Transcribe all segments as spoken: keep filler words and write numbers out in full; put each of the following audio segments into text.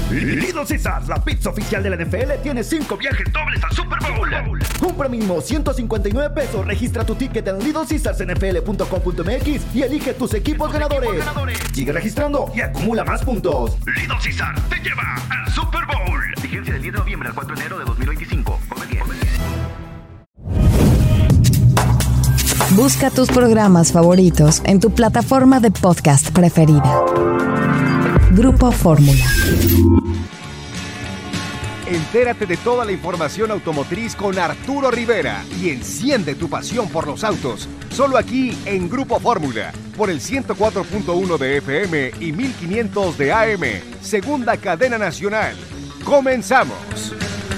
Little Caesars, la pizza oficial de la N F L, tiene cinco viajes dobles al Super Bowl. Compra mínimo ciento cincuenta y nueve pesos, registra tu ticket en little caesars n f l punto com punto m x y elige tus equipos ganadores. equipos ganadores. Sigue registrando y acumula más puntos. Little Caesars te lleva al Super Bowl. Vigencia del diez de noviembre al cuatro de enero de dos mil veinticinco. Come bien. Busca tus programas favoritos en tu plataforma de podcast preferida. Grupo Fórmula. Entérate de toda la información automotriz con Arturo Rivera y enciende tu pasión por los autos. Solo aquí en Grupo Fórmula, por el ciento cuatro punto uno de F M y mil quinientos de A M, segunda cadena nacional. ¡Comenzamos!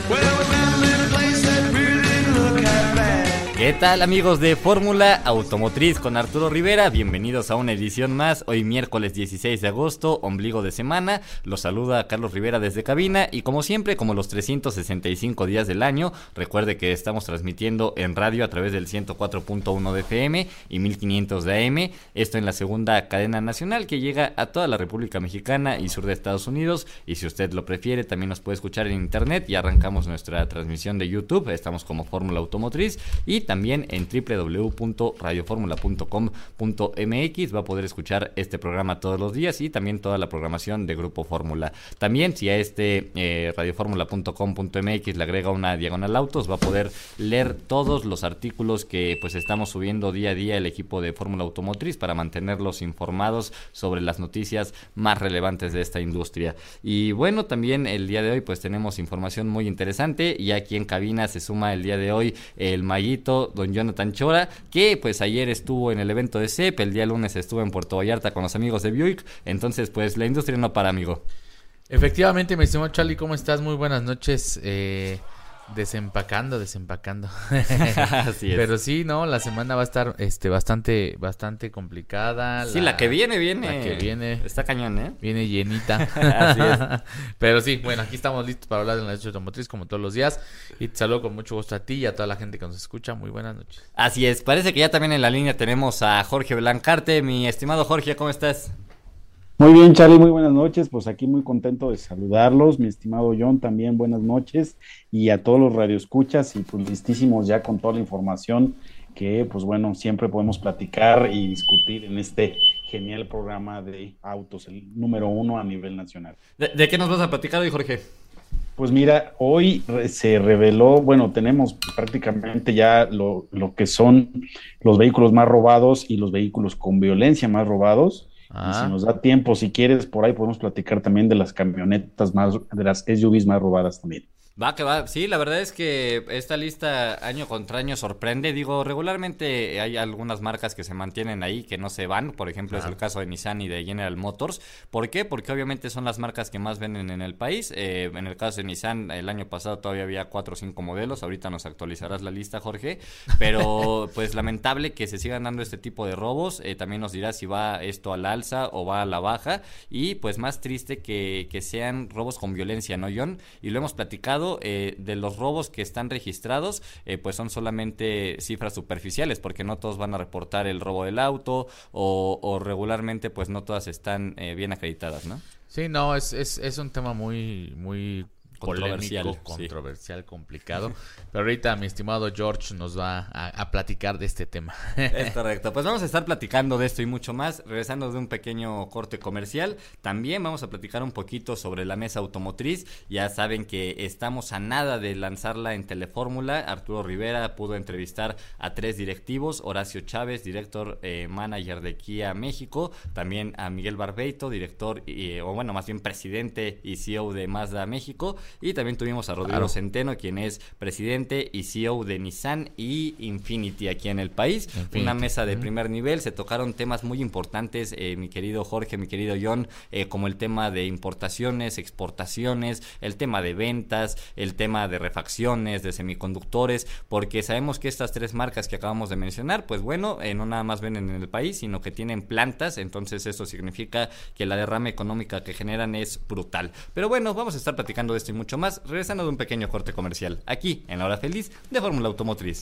¿Qué tal, amigos de Fórmula Automotriz con Arturo Rivera? Bienvenidos a una edición más, hoy miércoles dieciséis de agosto, ombligo de semana. Los saluda Carlos Rivera desde cabina y como siempre, como los trescientos sesenta y cinco días del año, recuerde que estamos transmitiendo en radio a través del ciento cuatro punto uno de F M y mil quinientos de A M, esto en la segunda cadena nacional que llega a toda la República Mexicana y sur de Estados Unidos, y si usted lo prefiere también nos puede escuchar en internet y arrancamos nuestra transmisión de YouTube, estamos como Fórmula Automotriz y también en doble u doble u doble u punto radio fórmula punto com punto m x va a poder escuchar este programa todos los días y también toda la programación de Grupo Fórmula. También si a este eh, radio fórmula punto com punto m x le agrega una diagonal autos, va a poder leer todos los artículos que pues estamos subiendo día a día el equipo de Fórmula Automotriz para mantenerlos informados sobre las noticias más relevantes de esta industria. Y bueno, también el día de hoy pues tenemos información muy interesante y aquí en cabina se suma el día de hoy el Mayito, don Jonathan Chora, que pues ayer estuvo en el evento de C E P, el día lunes estuvo en Puerto Vallarta con los amigos de Buick, entonces pues la industria no para, amigo. Efectivamente, mi estimado Charlie, ¿cómo estás? Muy buenas noches. Eh, desempacando, desempacando. Así es. Pero sí, no, la semana va a estar este bastante bastante complicada. Sí, la, la que viene, viene. La que viene. Está cañón, ¿eh? Viene llenita. Así es. Pero sí, bueno, aquí estamos listos para hablar de la industria automotriz como todos los días. Y te saludo con mucho gusto a ti y a toda la gente que nos escucha. Muy buenas noches. Así es, parece que ya también en la línea tenemos a Jorge Blancarte. Mi estimado Jorge, ¿cómo estás? Muy bien, Charlie, muy buenas noches, pues aquí muy contento de saludarlos, mi estimado John, también buenas noches, y a todos los radioescuchas, y pues listísimos ya con toda la información que, pues bueno, siempre podemos platicar y discutir en este genial programa de autos, el número uno a nivel nacional. ¿De, de qué nos vas a platicar hoy, Jorge? Pues mira, hoy se reveló, bueno, tenemos prácticamente ya lo, lo que son los vehículos más robados y los vehículos con violencia más robados. Ah. Y si nos da tiempo, si quieres, por ahí podemos platicar también de las camionetas más, de las S U Vs más robadas también. Va que va, sí, la verdad es que esta lista año contra año sorprende. Digo, regularmente hay algunas marcas que se mantienen ahí, que no se van. Por ejemplo, ah. es el caso de Nissan y de General Motors. ¿Por qué? Porque obviamente son las marcas que más venden en el país. Eh, en el caso de Nissan, el año pasado todavía había cuatro o cinco modelos. Ahorita nos actualizarás la lista, Jorge. Pero pues lamentable que se sigan dando este tipo de robos. Eh, también nos dirás si va esto al alza o va a la baja. Y pues más triste que, que sean robos con violencia, ¿no, John? Y lo hemos platicado. Eh, de los robos que están registrados, eh, pues son solamente cifras superficiales, porque no todos van a reportar el robo del auto o, o regularmente pues no todas están eh, bien acreditadas, ¿no? Sí, no, es, es, es un tema muy, muy controversial, polémico, controversial, sí. complicado. Pero ahorita mi estimado George nos va a, a platicar de este tema. Es correcto. Pues vamos a estar platicando de esto y mucho más, regresando de un pequeño corte comercial. También vamos a platicar un poquito sobre la mesa automotriz. Ya saben que estamos a nada de lanzarla en Telefórmula. Arturo Rivera pudo entrevistar a tres directivos: Horacio Chávez, director eh, manager de Kia México, también a Miguel Barbeito, director, eh, o bueno, más bien presidente y C E O de Mazda México, y también tuvimos a Rodrigo claro. Centeno, quien es presidente y C E O de Nissan y Infiniti aquí en el país. Infiniti. Una mesa de primer nivel, se tocaron temas muy importantes, eh, mi querido Jorge, mi querido John, eh, como el tema de importaciones, exportaciones, el tema de ventas, el tema de refacciones, de semiconductores, porque sabemos que estas tres marcas que acabamos de mencionar, pues bueno, eh, no nada más venden en el país, sino que tienen plantas, entonces eso significa que la derrama económica que generan es brutal. Pero bueno, vamos a estar platicando de esto y mucho más, regresando de un pequeño corte comercial, aquí en La Hora Feliz de Fórmula Automotriz.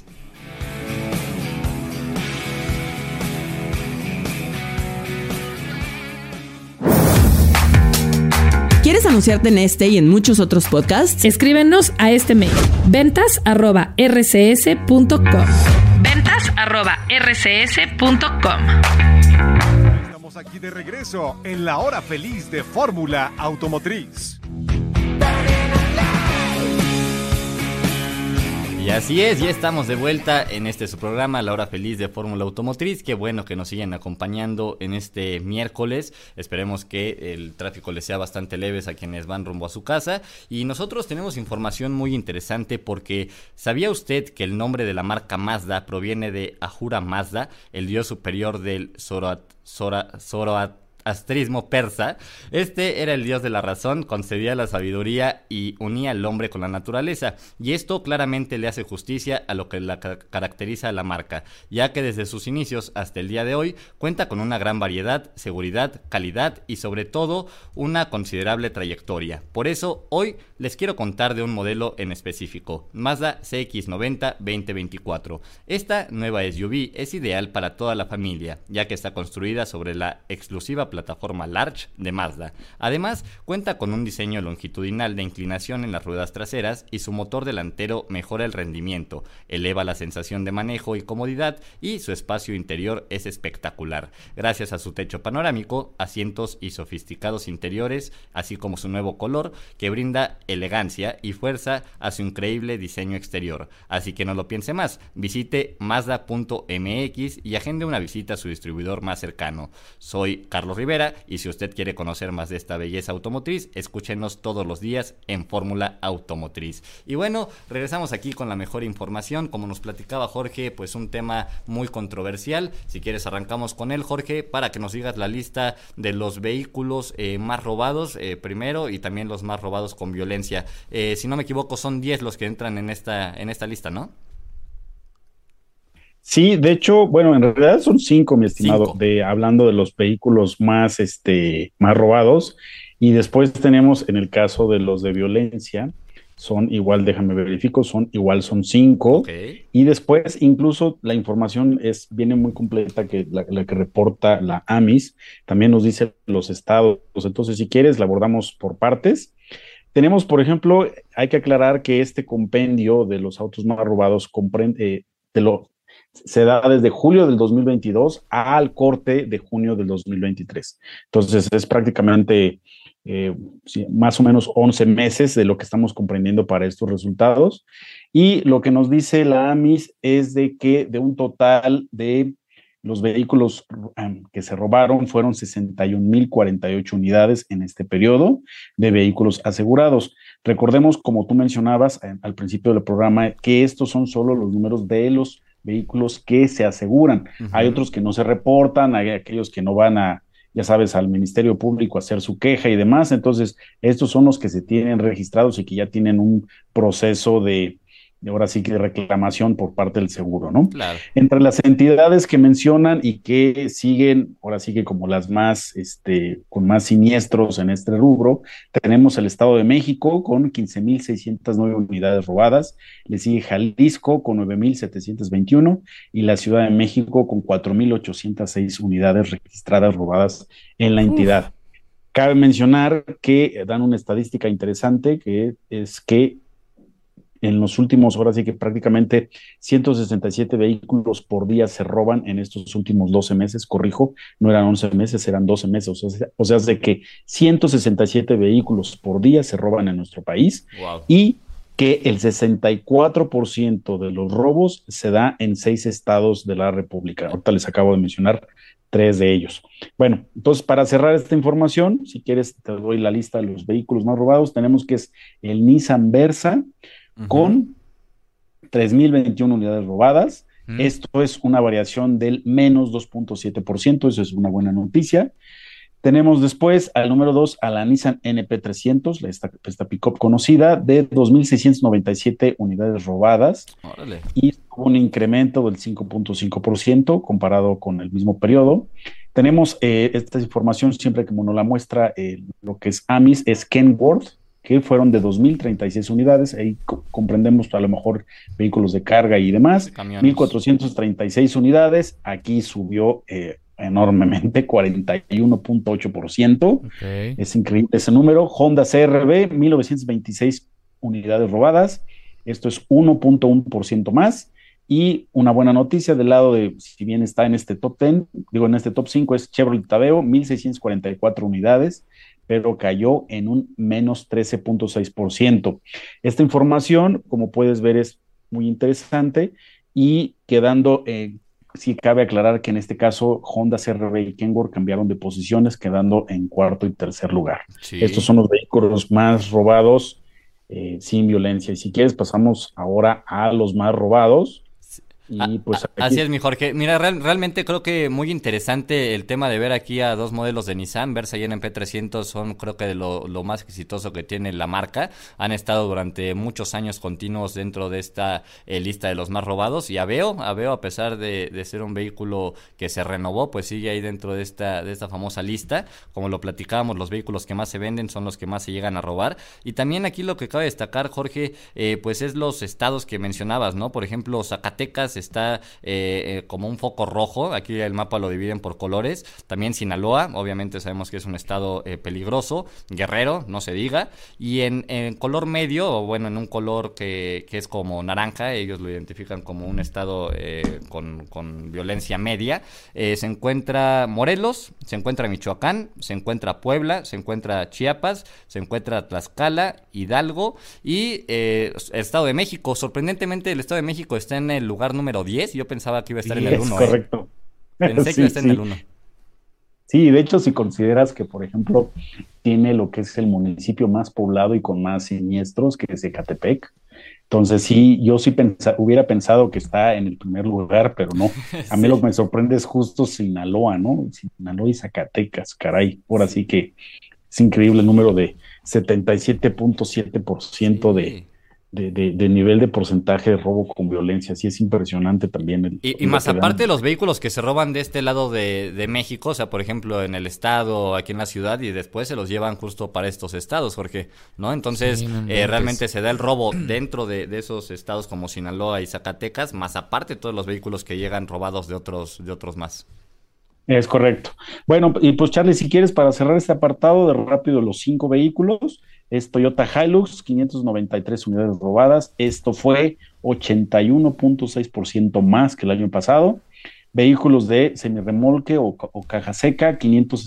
¿Quieres anunciarte en este y en muchos otros podcasts? Escríbenos a este mail: ventas arroba r c s punto com. ventas arroba r c s punto com. Estamos aquí de regreso en la hora feliz de Fórmula Automotriz. Y así es, ya estamos de vuelta en este su programa, La Hora Feliz de Fórmula Automotriz. Qué bueno que nos siguen acompañando en este miércoles. Esperemos que el tráfico les sea bastante leves a quienes van rumbo a su casa. Y nosotros tenemos información muy interesante porque ¿sabía usted que el nombre de la marca Mazda proviene de Ahura Mazda, el dios superior del Zoroat, Zora, Zoroat, astrismo persa? Este era el dios de la razón, concedía la sabiduría y unía al hombre con la naturaleza, y esto claramente le hace justicia a lo que la ca- caracteriza a la marca, ya que desde sus inicios hasta el día de hoy cuenta con una gran variedad, seguridad, calidad y sobre todo una considerable trayectoria. Por eso hoy les quiero contar de un modelo en específico, Mazda C X noventa veinte veinticuatro. Esta nueva S U V es ideal para toda la familia, ya que está construida sobre la exclusiva plataforma Large de Mazda. Además, cuenta con un diseño longitudinal de inclinación en las ruedas traseras y su motor delantero mejora el rendimiento, eleva la sensación de manejo y comodidad, y su espacio interior es espectacular, gracias a su techo panorámico, asientos y sofisticados interiores, así como su nuevo color que brinda elegancia y fuerza a su increíble diseño exterior. Así que no lo piense más, visite mazda punto m x y agende una visita a su distribuidor más cercano. Soy Carlos Rivera, y si usted quiere conocer más de esta belleza automotriz, escúchenos todos los días en Fórmula Automotriz. Y bueno, regresamos aquí con la mejor información. Como nos platicaba Jorge, pues un tema muy controversial. Si quieres arrancamos con él, Jorge, para que nos digas la lista de los vehículos eh, más robados eh, primero, y también los más robados con violencia. Eh, si no me equivoco, son diez los que entran en esta, en esta lista, ¿no? Sí, de hecho, bueno, en realidad son cinco, mi estimado, Cinco. de hablando de los vehículos más, este, más robados, y después tenemos en el caso de los de violencia, son igual, déjame verifico, son igual, son cinco, Okay. y después incluso la información es, viene muy completa, que la, la que reporta la A M I S, también nos dice los estados, entonces si quieres la abordamos por partes. Tenemos, por ejemplo, hay que aclarar que este compendio de los autos más robados comprende, eh, de lo se da desde julio del dos mil veintidós al corte de junio del dos mil veintitrés. Entonces es prácticamente eh, sí, más o menos once meses de lo que estamos comprendiendo para estos resultados. Y lo que nos dice la A M I S es de que de un total de los vehículos um, que se robaron fueron sesenta y un mil cuarenta y ocho unidades en este periodo de vehículos asegurados. Recordemos, como tú mencionabas eh, al principio del programa, que estos son solo los números de los vehículos que se aseguran. Uh-huh. Hay otros que no se reportan, hay aquellos que no van a, ya sabes, al Ministerio Público a hacer su queja y demás. Entonces, estos son los que se tienen registrados y que ya tienen un proceso de, de ahora sí que de reclamación por parte del seguro, ¿no? Claro. Entre las entidades que mencionan y que siguen, ahora sí que como las más, este, con más siniestros en este rubro, tenemos el Estado de México con quince mil seiscientas nueve unidades robadas, le sigue Jalisco con nueve mil setecientos veintiuno y la Ciudad de México con cuatro mil ochocientas seis unidades registradas robadas en la entidad. Uf. Cabe mencionar que dan una estadística interesante, que es que en los últimos, ahora sí que prácticamente ciento sesenta y siete vehículos por día se roban en estos últimos doce meses, corrijo, no eran once meses, eran doce meses, o sea, o sea, de que ciento sesenta y siete vehículos por día se roban en nuestro país. Wow. Y que el sesenta y cuatro por ciento de los robos se da en seis estados de la República. Ahorita les acabo de mencionar tres de ellos. Bueno, entonces para cerrar esta información, si quieres te doy la lista de los vehículos más robados. Tenemos que es el Nissan Versa, Uh-huh. con tres mil veintiuna unidades robadas. Uh-huh. Esto es una variación del menos dos punto siete por ciento, eso es una buena noticia. Tenemos después al número dos a la Nissan N P trescientos, esta, esta pick-up conocida, de dos mil seiscientas noventa y siete unidades robadas. Órale. Y un incremento del cinco punto cinco por ciento comparado con el mismo periodo. Tenemos eh, esta información siempre como nos la muestra eh, lo que es A M I S, es Kenworth, que fueron de dos mil treinta y seis unidades, ahí co- comprendemos a lo mejor vehículos de carga y demás, mil cuatrocientas treinta y seis unidades, aquí subió eh, enormemente, cuarenta y uno punto ocho por ciento. Okay. Es increíble ese número. Honda C R V, mil novecientas veintiséis unidades robadas. Esto es uno punto uno por ciento más. Y una buena noticia del lado de, si bien está en este top diez, digo en este top cinco, es Chevrolet Aveo, mil seiscientas cuarenta y cuatro unidades, pero cayó en un menos trece punto seis por ciento. Esta información, como puedes ver, es muy interesante y quedando, eh, sí cabe aclarar que en este caso Honda C R V y Kenworth cambiaron de posiciones, quedando en cuarto y tercer lugar. Sí. Estos son los vehículos más robados eh, sin violencia. Y si quieres pasamos ahora a los más robados. Y pues aquí... Así es, mi Jorge. Mira, real, realmente creo que muy interesante el tema de ver aquí a dos modelos de Nissan. Versa y N P trescientos son creo que de lo, lo más exitoso que tiene la marca. Han estado durante muchos años continuos dentro de esta eh, lista de los más robados. Y Aveo, Aveo a pesar de, de ser un vehículo que se renovó, pues sigue ahí dentro de esta, de esta famosa lista. Como lo platicábamos, los vehículos que más se venden son los que más se llegan a robar. Y también aquí lo que cabe destacar, Jorge, eh, pues es los estados que mencionabas, ¿no? Por ejemplo, Zacatecas está eh, eh, como un foco rojo. Aquí el mapa lo dividen por colores. También Sinaloa, obviamente sabemos que es un estado eh, peligroso. Guerrero, no se diga. Y en, en color medio, o bueno, en un color que, que es como naranja, ellos lo identifican como un estado eh, con, con violencia media, eh, se encuentra Morelos, se encuentra Michoacán, se encuentra Puebla, se encuentra Chiapas, se encuentra Tlaxcala, Hidalgo y eh, el Estado de México. Sorprendentemente el Estado de México está en el lugar número diez. Yo pensaba que iba a estar sí, en el uno. Es correcto. ¿eh? Pensé sí, que iba a estar sí. en el uno. Sí, de hecho, si consideras que, por ejemplo, tiene lo que es el municipio más poblado y con más siniestros, que es Ecatepec, entonces sí, yo sí pensa, hubiera pensado que está en el primer lugar, pero no. A mí sí. Lo que me sorprende es justo Sinaloa, ¿no? Sinaloa y Zacatecas, caray. Ahora sí que es increíble el número de setenta y siete punto siete por ciento sí. de... De, de, de nivel de porcentaje de robo con violencia. Sí, es impresionante también. El, y, y más aparte de los vehículos que se roban de este lado de, de México, o sea, por ejemplo, en el estado, aquí en la ciudad, y después se los llevan justo para estos estados, Jorge, ¿no? Entonces, sí, no, eh, realmente se da el robo dentro de, de esos estados como Sinaloa y Zacatecas, más aparte todos los vehículos que llegan robados de otros, de otros más. Es correcto. Bueno, y pues Charlie, si quieres, para cerrar este apartado de rápido los cinco vehículos, es Toyota Hilux, quinientas noventa y tres unidades robadas. Esto fue ochenta y uno punto seis por ciento más que el año pasado. Vehículos de semirremolque o, o caja seca, quinientos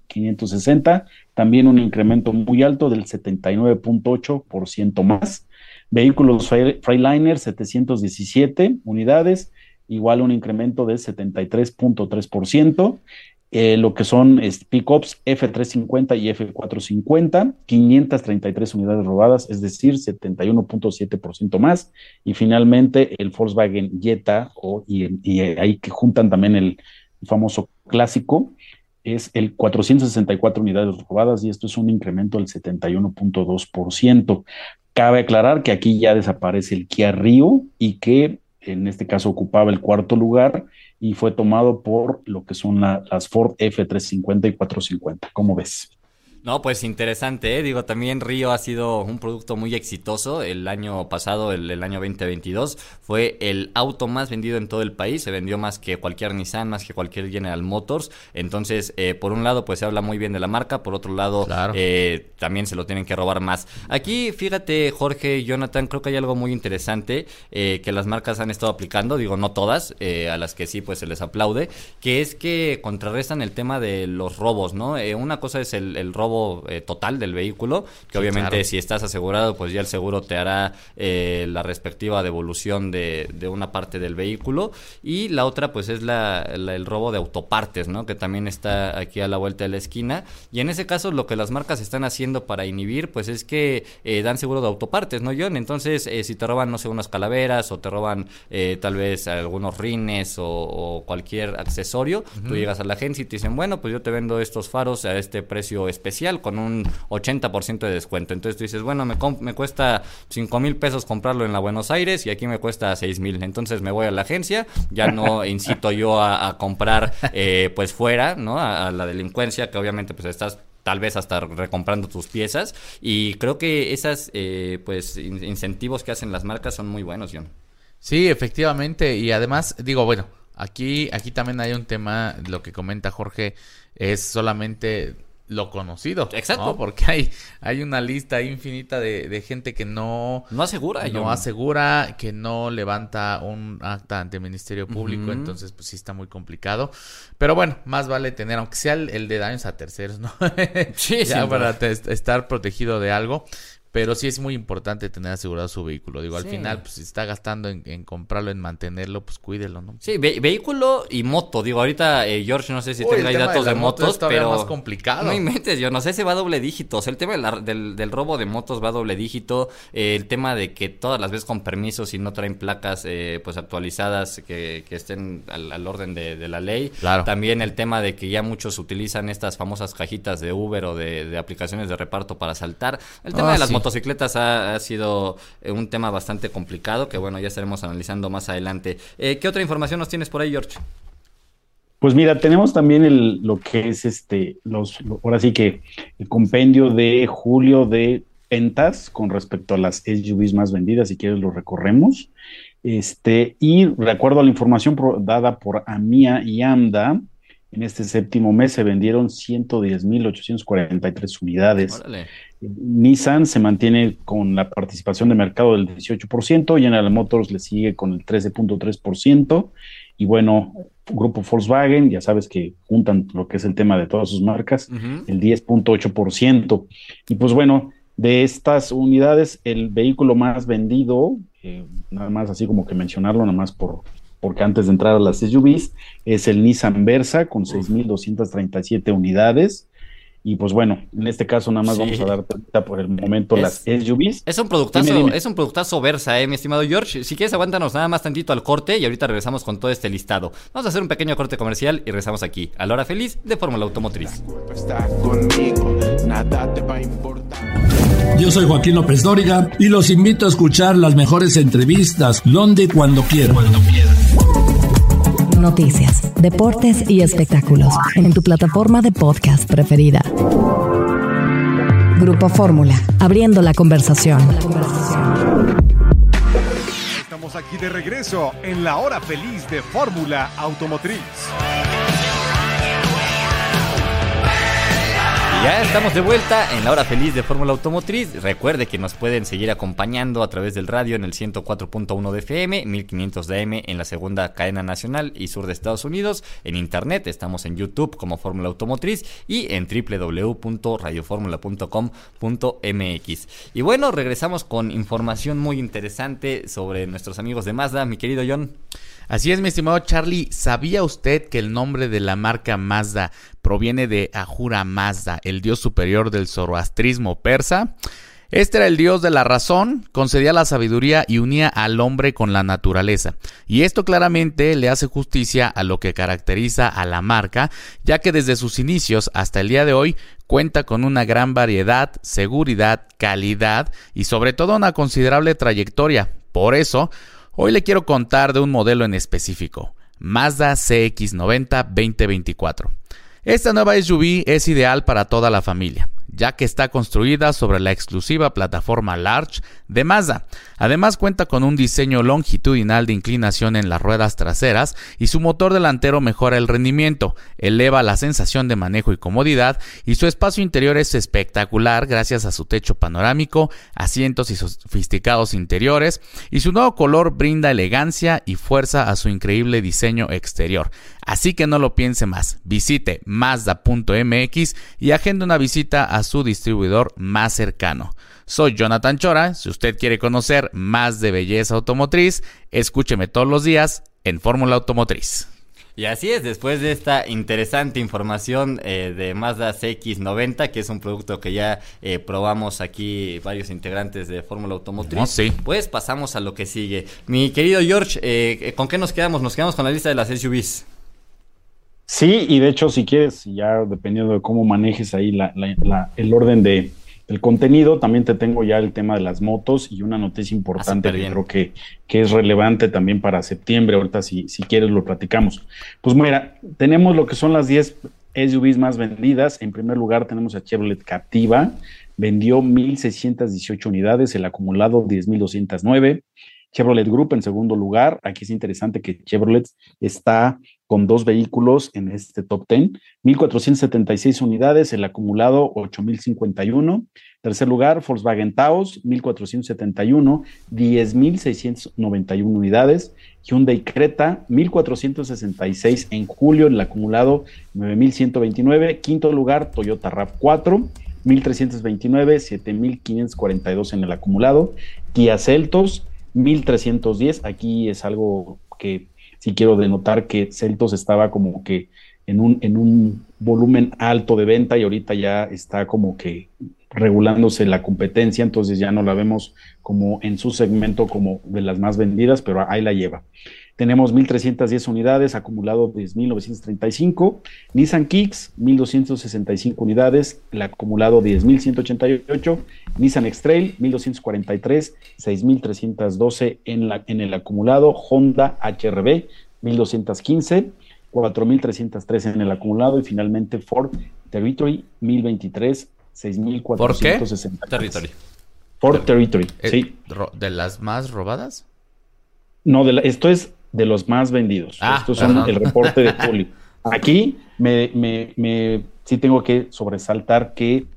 sesenta, también un incremento muy alto del setenta y nueve punto ocho por ciento más. Vehículos Freightliner, setecientas diecisiete unidades, igual un incremento del setenta y tres punto tres por ciento. Eh, lo que son es, pickups F trescientos cincuenta y F cuatrocientos cincuenta, quinientas treinta y tres unidades robadas, es decir, setenta y uno punto siete por ciento más. Y finalmente el Volkswagen Jetta, o, y, y ahí que juntan también el famoso clásico, es el cuatrocientas sesenta y cuatro unidades robadas, y esto es un incremento del setenta y uno punto dos por ciento. Cabe aclarar que aquí ya desaparece el Kia Rio y que en este caso ocupaba el cuarto lugar y fue tomado por lo que son la, las Ford F trescientos cincuenta y cuatrocientos cincuenta. ¿Cómo ves? No, pues interesante, ¿eh? Digo, también Río ha sido un producto muy exitoso. El año pasado, el, el año veinte veintidós, fue el auto más vendido en todo el país. Se vendió más que cualquier Nissan, más que cualquier General Motors. Entonces, eh, por un lado, pues se habla muy bien de la marca. Por otro lado, claro. eh, también se lo tienen que robar más. Aquí, fíjate, Jorge, Jonathan, creo que hay algo muy interesante eh, que las marcas han estado aplicando. Digo, no todas, eh, a las que sí, pues se les aplaude. Que es que contrarrestan el tema de los robos, ¿no? Eh, una cosa es el, el robo Eh, total del vehículo, que sí, obviamente claro. si estás asegurado, pues ya el seguro te hará eh, la respectiva devolución de, de una parte del vehículo, y la otra pues es la, la, el robo de autopartes, ¿no? Que también está aquí a la vuelta de la esquina, y en ese caso lo que las marcas están haciendo para inhibir, pues es que eh, dan seguro de autopartes, ¿no, John? Entonces, eh, si te roban, no sé, unas calaveras, o te roban eh, tal vez algunos rines, o, o cualquier accesorio, uh-huh. tú llegas a la agencia y te dicen, bueno, pues yo te vendo estos faros a este precio especial, con un ochenta por ciento de descuento. Entonces tú dices, bueno, me, comp- me cuesta cinco mil pesos comprarlo en la Buenos Aires y aquí me cuesta seis mil. Entonces me voy a la agencia, ya no incito yo a, a comprar eh, pues fuera, ¿no? A, a la delincuencia, que obviamente pues estás tal vez hasta recomprando tus piezas, y creo que esas eh, pues in- incentivos que hacen las marcas son muy buenos, John. Sí, efectivamente, y además, digo, bueno, Aquí, aquí también hay un tema, lo que comenta Jorge, es solamente lo conocido. Exacto. ¿No? Porque hay, hay una lista infinita de, de gente que no... No asegura. No asegura, que no levanta un acta ante el Ministerio Público, uh-huh. Entonces pues sí está muy complicado. Pero bueno, más vale tener, aunque sea el, el de daños a terceros, ¿no? Sí, ya sí. Para te, estar protegido de algo. Pero sí es muy importante tener asegurado su vehículo. Digo, sí. Al final, pues si está gastando en, en comprarlo, en mantenerlo, pues cuídelo, ¿no? Sí, ve- vehículo y moto. Digo, ahorita, eh, George, no sé si tenga ahí datos de, de motos, es pero... más complicado. No inventes, yo no sé si va a doble dígito. O sea, el tema de la, del, del robo de motos va a doble dígito. Eh, el tema de que todas las veces con permisos y no traen placas, eh, pues actualizadas, que, que estén al, al orden de, de la ley. Claro. También el tema de que ya muchos utilizan estas famosas cajitas de Uber o de, de aplicaciones de reparto para saltar. El tema ah, de las sí. motos motocicletas ha, ha sido un tema bastante complicado que bueno, ya estaremos analizando más adelante. Eh, ¿Qué otra información nos tienes por ahí, George? Pues mira, tenemos también el, lo que es este, los, ahora sí que el compendio de julio de ventas con respecto a las S U Vs más vendidas, si quieres lo recorremos. Este, y de acuerdo a la información pro, dada por AMIA y AMDA, en este séptimo mes se vendieron ciento diez mil ochocientas cuarenta y tres unidades. Órale. Nissan se mantiene con la participación de mercado del dieciocho por ciento, General Motors le sigue con el trece punto tres por ciento, y bueno, Grupo Volkswagen, ya sabes que juntan lo que es el tema de todas sus marcas, uh-huh. el diez punto ocho por ciento. Y pues bueno, de estas unidades, el vehículo más vendido, eh, nada más así como que mencionarlo, nada más por... porque antes de entrar a las S U Vs, es el Nissan Versa con seis mil doscientas treinta y siete unidades. Y pues bueno, en este caso nada más sí. vamos a dar cuenta por el momento es, las S U Vs. Es un productazo, dime, dime. es un productazo Versa, eh, mi estimado George. Si quieres, aguántanos nada más tantito al corte y ahorita regresamos con todo este listado. Vamos a hacer un pequeño corte comercial y regresamos aquí, a la hora feliz de Fórmula Automotriz. Está conmigo, nada te va a importar. Yo soy Joaquín López Dóriga y los invito a escuchar las mejores entrevistas donde cuando quieran. Cuando quieran. Noticias, deportes y espectáculos en tu plataforma de podcast preferida. Grupo Fórmula, abriendo la conversación. Estamos aquí de regreso en la hora feliz de Fórmula Automotriz. Ya estamos de vuelta en la hora feliz de Fórmula Automotriz. Recuerde que nos pueden seguir acompañando a través del radio en el ciento cuatro punto uno de F M, mil quinientos de A M en la segunda cadena nacional y sur de Estados Unidos. En internet estamos en YouTube como Fórmula Automotriz y en doble u doble u doble u punto radio fórmula punto com punto m x. Y bueno, regresamos con información muy interesante sobre nuestros amigos de Mazda. Mi querido John. Así es, mi estimado Charlie. ¿Sabía usted que el nombre de la marca Mazda proviene de Ahura Mazda, el dios superior del zoroastrismo persa? Este era el dios de la razón, concedía la sabiduría y unía al hombre con la naturaleza. Y esto claramente le hace justicia a lo que caracteriza a la marca, ya que desde sus inicios hasta el día de hoy cuenta con una gran variedad, seguridad, calidad y sobre todo una considerable trayectoria. Por eso, hoy le quiero contar de un modelo en específico, Mazda C X noventa veinte veinticuatro. Esta nueva S U V es ideal para toda la familia, ya que está construida sobre la exclusiva plataforma Large de Mazda. Además cuenta con un diseño longitudinal de inclinación en las ruedas traseras y su motor delantero mejora el rendimiento, eleva la sensación de manejo y comodidad, y su espacio interior es espectacular gracias a su techo panorámico, asientos y sofisticados interiores, y su nuevo color brinda elegancia y fuerza a su increíble diseño exterior. Así que no lo piense más, visite mazda punto m x y agende una visita a su distribuidor más cercano. Soy Jonathan Chora. Si usted quiere conocer más de belleza automotriz, escúcheme todos los días en Fórmula Automotriz. Y así es, después de esta interesante información eh, de Mazda C X noventa, que es un producto que ya eh, probamos aquí varios integrantes de Fórmula Automotriz, oh, sí. pues pasamos a lo que sigue. Mi querido George, eh, ¿con qué nos quedamos? Nos quedamos con la lista de las S U Vs. Sí, y de hecho, si quieres, ya dependiendo de cómo manejes ahí la, la, la, el orden de el contenido, también te tengo ya el tema de las motos y una noticia importante que creo que, que es relevante también para septiembre. Ahorita, si, si quieres, lo platicamos. Pues mira, tenemos lo que son las diez S U Vs más vendidas. En primer lugar, tenemos a Chevrolet Captiva, vendió mil seiscientas dieciocho unidades, el acumulado diez mil doscientas nueve. Chevrolet Group en segundo lugar. Aquí es interesante que Chevrolet está con dos vehículos en este top diez, mil cuatrocientas setenta y seis unidades, el acumulado ocho mil cincuenta y uno. Tercer lugar, Volkswagen Taos, mil cuatrocientos setenta y uno, diez mil seiscientas noventa y uno unidades. Hyundai Creta, mil cuatrocientos sesenta y seis en julio, el acumulado nueve mil ciento veintinueve. Quinto lugar, Toyota RAV cuatro, mil trescientos veintinueve, siete mil quinientos cuarenta y dos en el acumulado. Kia Seltos, mil trescientos diez. Aquí es algo que sí quiero denotar, que Seltos estaba como que en un, en un volumen alto de venta y ahorita ya está como que regulándose la competencia, entonces ya no la vemos como en su segmento como de las más vendidas, pero ahí la lleva. Tenemos mil trescientas diez unidades, acumulado diez mil novecientos treinta y cinco. Nissan Kicks, mil doscientas sesenta y cinco unidades, el acumulado diez mil ciento ochenta y ocho. Nissan X-Trail, mil doscientos cuarenta y tres, seis mil trescientos doce en, la, en el acumulado. Honda H R V, mil doscientos quince, cuatro mil trescientos tres en el acumulado. Y finalmente Ford Territory, mil veintitrés, seis mil cuatrocientos sesenta. ¿Por qué? Territory. Ford Territory, sí. ¿De las más robadas? No, de la, esto es de los más vendidos. Ah, Estos son perdón. El reporte de Poli. Aquí me, me, me sí tengo que sobresaltar que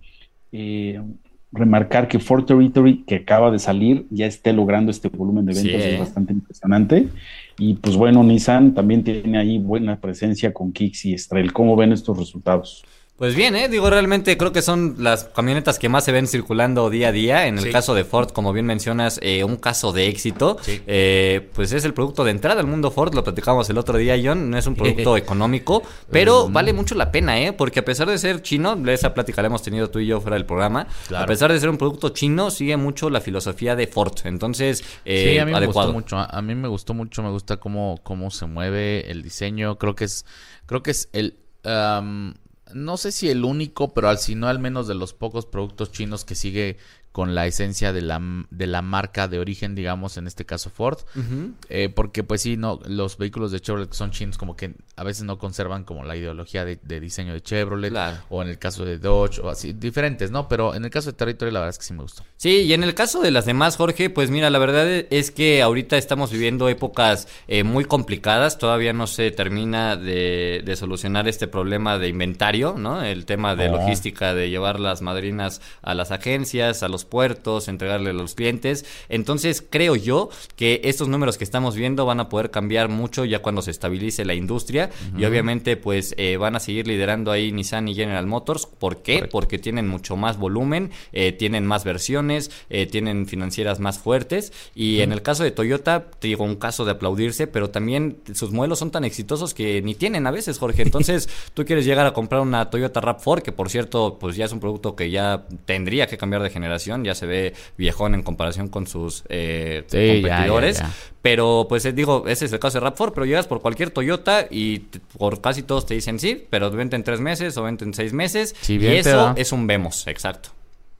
eh, remarcar que Ford Territory, que acaba de salir, ya esté logrando este volumen de ventas, sí, es bastante impresionante. Y pues bueno, Nissan también tiene ahí buena presencia con Kicks y X-Trail. ¿Cómo ven estos resultados? Pues bien, eh, digo, realmente creo que son las camionetas que más se ven circulando día a día. En el sí. caso de Ford, como bien mencionas, eh, un caso de éxito, sí. eh, pues es el producto de entrada al mundo Ford, lo platicamos el otro día, John, no es un producto económico, pero mm. vale mucho la pena, eh, porque a pesar de ser chino, esa plática la hemos tenido tú y yo fuera del programa, claro. a pesar de ser un producto chino, sigue mucho la filosofía de Ford, entonces, eh, sí, a mí adecuado. me gustó mucho, a mí me gustó mucho, me gusta cómo, cómo se mueve el diseño, creo que es, creo que es el... Um, no sé si el único, pero al si no al menos de los pocos productos chinos que sigue con la esencia de la, de la marca de origen, digamos, en este caso Ford, uh-huh. eh, porque pues sí, no, los vehículos de Chevrolet que son chinos como que a veces no conservan como la ideología de, de diseño de Chevrolet, claro. o en el caso de Dodge, o así, diferentes, ¿no? Pero en el caso de Territory la verdad es que sí me gustó. Sí, y en el caso de las demás, Jorge, pues mira, la verdad es que ahorita estamos viviendo épocas eh, muy complicadas, todavía no se termina de, de solucionar este problema de inventario, ¿no? El tema de oh. logística, de llevar las madrinas a las agencias, a los puertos, entregarle a los clientes. Entonces creo yo que estos números que estamos viendo van a poder cambiar mucho ya cuando se estabilice la industria, uh-huh. y obviamente pues eh, van a seguir liderando ahí Nissan y General Motors. ¿Por qué? Correcto. Porque tienen mucho más volumen, eh, tienen más versiones, eh, tienen financieras más fuertes, y uh-huh. en el caso de Toyota, te digo, un caso de aplaudirse, pero también sus modelos son tan exitosos que ni tienen a veces, Jorge. Entonces tú quieres llegar a comprar una Toyota RAV cuatro, que por cierto pues ya es un producto que ya tendría que cambiar de generación, ya se ve viejón en comparación con sus eh, sí, competidores, ya, ya, ya. Pero pues eh, digo, ese es el caso de RAV cuatro, pero llegas por cualquier Toyota y te, por casi todos te dicen sí, pero vente en tres meses o vente en seis meses, sí, y eso es un vemos, exacto.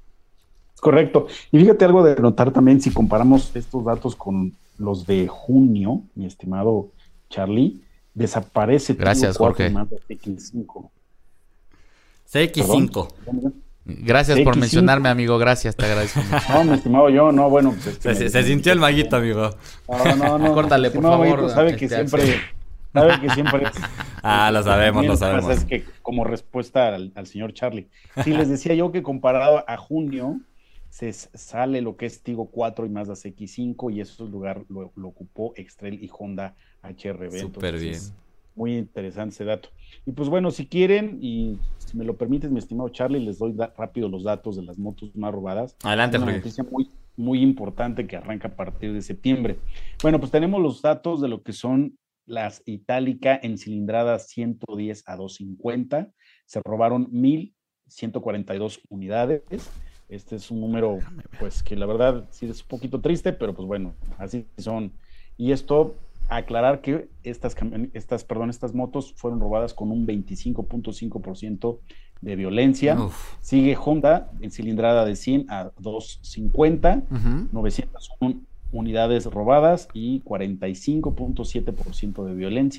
Correcto. Y fíjate algo de notar también, si comparamos estos datos con los de junio, mi estimado Charlie, desaparece. Gracias, Jorge. Más de C X cinco. C X cinco. ¿Perdón? Gracias C X cinco. Por mencionarme, amigo. Gracias, te agradezco mucho. No, mi estimado yo, no, bueno. Pues, se, se, se sintió el maguito, amigo. No, no, no. Córtale, por favor. Maguito sabe que siempre... Sabe que siempre... Ah, lo sabemos, lo sabemos. Lo que pasa es que como respuesta al, al señor Charlie. Sí, les decía yo que comparado a junio, se sale lo que es Tigo cuatro y Mazda C X cinco, y ese lugar lo, lo ocupó X-Trail y Honda H R V. Súper bien. Es muy interesante ese dato. Y pues bueno, si quieren, y si me lo permites, mi estimado Charlie, les doy da- rápido los datos de las motos más robadas. Adelante, Una noticia muy, muy importante que arranca a partir de septiembre. Bueno, pues tenemos los datos de lo que son las Itálica en cilindrada ciento diez a doscientos cincuenta. Se robaron mil ciento cuarenta y dos unidades. Este es un número, pues, que la verdad sí es un poquito triste, pero pues bueno, así son. Y esto, aclarar que estas, estas, perdón, estas motos fueron robadas con un veinticinco punto cinco por ciento de violencia. Uf. Sigue Honda en cilindrada de cien a doscientos cincuenta, uh-huh. novecientas unidades robadas y cuarenta y cinco punto siete por ciento de violencia.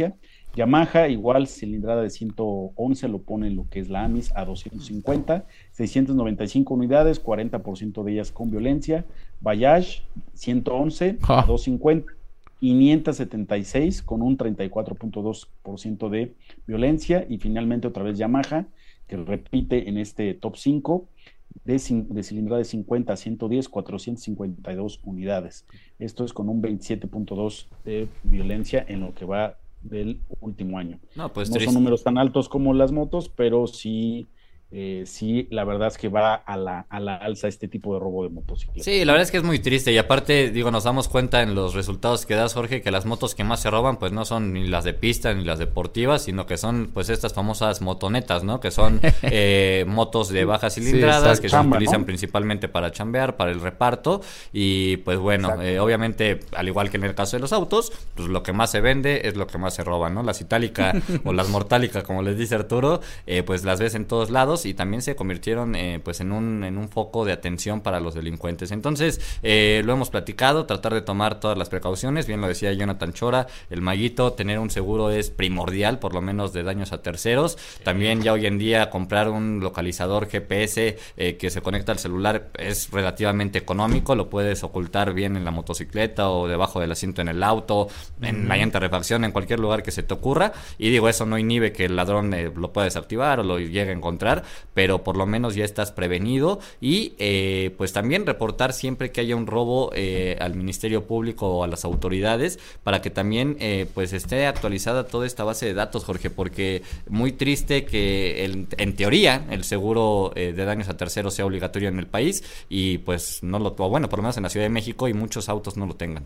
Yamaha, igual, cilindrada de ciento once, lo pone en lo que es la Amis a doscientos cincuenta, seiscientas noventa y cinco unidades, cuarenta por ciento de ellas con violencia. Bajaj, ciento once, a doscientos cincuenta, quinientos setenta y seis con un treinta y cuatro punto dos por ciento de violencia. Y finalmente otra vez Yamaha, que repite en este top cinco, de, de cilindrada de cincuenta a ciento diez, cuatrocientas cincuenta y dos unidades. Esto es con un veintisiete punto dos de violencia en lo que va del último año. No, pues no son números tan altos como las motos, pero sí, eh, sí, la verdad es que va a la, a la alza este tipo de robo de motocicletas. Sí, la verdad es que es muy triste y aparte, digo, nos damos cuenta en los resultados que das, Jorge, que las motos que más se roban pues no son ni las de pista ni las deportivas, sino que son pues estas famosas motonetas, ¿no? Que son eh, motos de bajas cilindradas, sí, que chamba, se utilizan, ¿no?, principalmente para chambear, para el reparto y pues bueno, eh, obviamente, al igual que en el caso de los autos, pues lo que más se vende es lo que más se roba, ¿no? Las Itálica o las Mortálica, como les dice Arturo, eh, pues las ves en todos lados y también se convirtieron eh, pues en un, en un foco de atención para los delincuentes. Entonces, eh, lo hemos platicado, tratar de tomar todas las precauciones, bien lo decía Jonathan Chora, el Maguito, tener un seguro es primordial, por lo menos de daños a terceros. También ya hoy en día comprar un localizador G P S eh, que se conecta al celular es relativamente económico, lo puedes ocultar bien en la motocicleta o debajo del asiento en el auto, en mm. la llanta de refacción, en cualquier lugar que se te ocurra, y digo, eso no inhibe que el ladrón eh, lo pueda desactivar o lo llegue a encontrar, pero por lo menos ya estás prevenido y eh, pues también reportar siempre que haya un robo eh, al Ministerio Público o a las autoridades para que también eh, pues esté actualizada toda esta base de datos, Jorge, porque muy triste que el, en teoría el seguro eh, de daños a terceros sea obligatorio en el país y pues no lo, bueno, por lo menos en la Ciudad de México y muchos autos no lo tengan.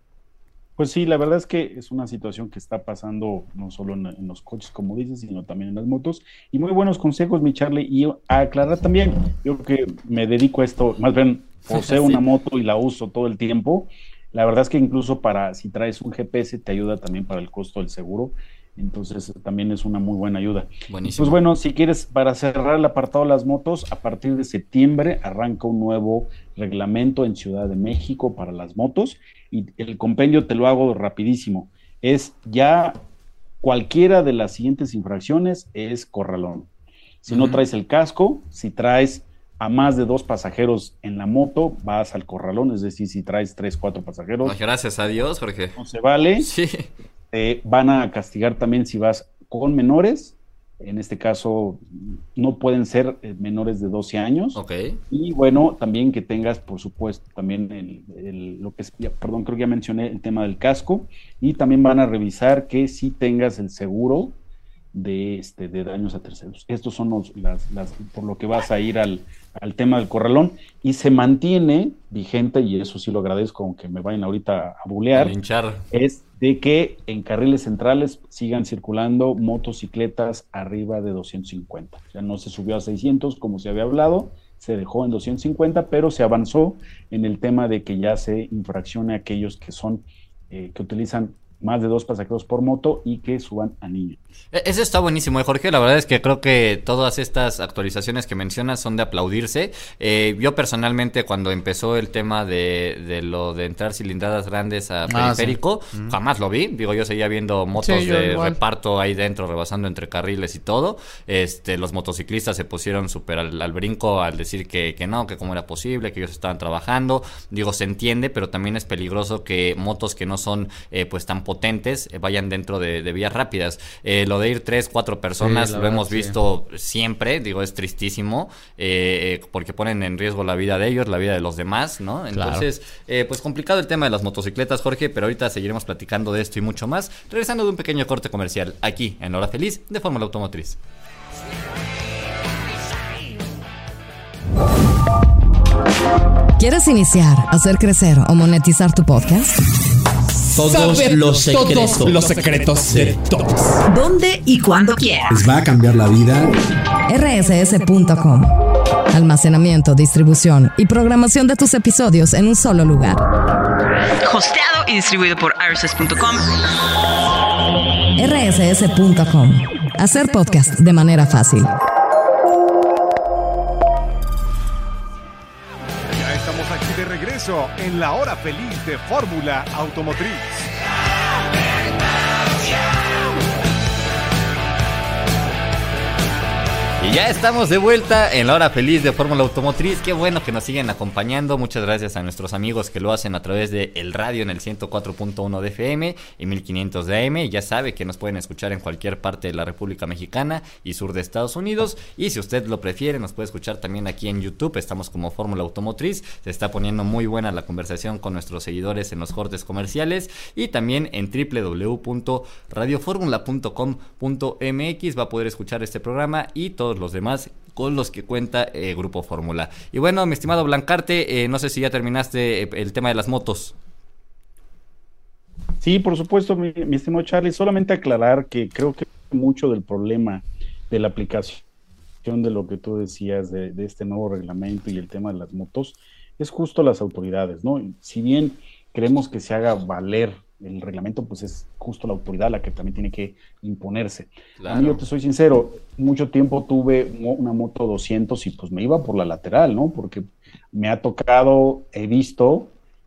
Pues sí, la verdad es que es una situación que está pasando no solo en, en los coches, como dices, sino también en las motos. Y muy buenos consejos, mi Charlie. Y a aclarar también, yo que me dedico a esto, más bien poseo sí. una moto y la uso todo el tiempo. La verdad es que incluso para, si traes un G P S, te ayuda también para el costo del seguro. Entonces también es una muy buena ayuda. Buenísimo. Pues bueno, si quieres, para cerrar el apartado de las motos, a partir de septiembre arranca un nuevo reglamento en Ciudad de México para las motos y el compendio te lo hago rapidísimo. Es ya cualquiera de las siguientes infracciones es corralón. Si uh-huh. no traes el casco, si traes a más de dos pasajeros en la moto, vas al corralón, es decir, si traes tres, cuatro pasajeros. No, gracias a Dios, Jorge. No se vale. Sí. Eh, van a castigar también si vas con menores, en este caso no pueden ser eh, menores de doce años. Okay. Y bueno, también que tengas, por supuesto, también el, el, lo que es, ya, perdón, creo que ya mencioné el tema del casco, y también van a revisar que sí tengas el seguro de este de daños a terceros. Estos son los, las, las, por lo que vas a ir al, al tema del corralón, y se mantiene vigente, y eso sí lo agradezco, aunque me vayan ahorita a bulear, a linchar, es de que en carriles centrales sigan circulando motocicletas arriba de doscientos cincuenta. O sea, no se subió a seiscientos como se había hablado, se dejó en doscientos cincuenta, pero se avanzó en el tema de que ya se infraccione a aquellos que son, eh, que utilizan más de dos pasajeros por moto y que suban a niños. Eso está buenísimo, Jorge. La verdad es que creo que todas estas actualizaciones que mencionas son de aplaudirse. Eh, yo personalmente, cuando empezó el tema de, de lo de entrar cilindradas grandes a periférico, ah, sí. uh-huh. jamás lo vi. Digo, yo seguía viendo motos sí, de igual. reparto ahí dentro, rebasando entre carriles y todo. Este, los motociclistas se pusieron súper al, al brinco al decir que, que no, que cómo era posible, que ellos estaban trabajando. Digo, se entiende, pero también es peligroso que motos que no son eh, pues tan potentes eh, vayan dentro de, de vías rápidas. Eh, lo de ir tres, cuatro personas, sí, lo verdad, hemos visto sí. siempre, digo, es tristísimo, eh, porque ponen en riesgo la vida de ellos, la vida de los demás, ¿no? Entonces, claro. eh, pues complicado el tema de las motocicletas, Jorge, pero ahorita seguiremos platicando de esto y mucho más, regresando de un pequeño corte comercial, aquí en La Hora Feliz de Fórmula Automotriz. ¿Quieres iniciar, hacer crecer o monetizar tu podcast? Todos Saber los secretos, todos los secretos de todos. ¿Dónde y cuándo quieras? ¿Les va a cambiar la vida? R S S punto com. Almacenamiento, distribución y programación de tus episodios en un solo lugar. Hosteado y distribuido por R S S punto com. R S S punto com. Hacer podcast de manera fácil. De regreso en La Hora Feliz de Fórmula Automotriz. Y ya estamos de vuelta en la hora feliz de Fórmula Automotriz. Qué bueno que nos siguen acompañando. Muchas gracias a nuestros amigos que lo hacen a través de el radio en el ciento cuatro punto uno de F M y mil quinientos de A M. Ya sabe que nos pueden escuchar en cualquier parte de la República Mexicana y sur de Estados Unidos. Y si usted lo prefiere, nos puede escuchar también aquí en YouTube. Estamos como Fórmula Automotriz. Se está poniendo muy buena la conversación con nuestros seguidores en los cortes comerciales. Y también en doble u doble u doble u punto radio fórmula punto com punto m x va a poder escuchar este programa y todos los demás con los que cuenta eh, Grupo Fórmula. Y bueno, mi estimado Blancarte, eh, no sé si ya terminaste eh, el tema de las motos. Sí, por supuesto, mi, mi estimado Charlie, solamente aclarar que creo que mucho del problema de la aplicación de lo que tú decías de, de este nuevo reglamento y el tema de las motos es justo las autoridades, ¿no? Si bien queremos que se haga valer el reglamento, pues es justo la autoridad la que también tiene que imponerse. Claro. A mí, yo te soy sincero, mucho tiempo tuve una moto doscientos y pues me iba por la lateral, ¿no? Porque me ha tocado, he visto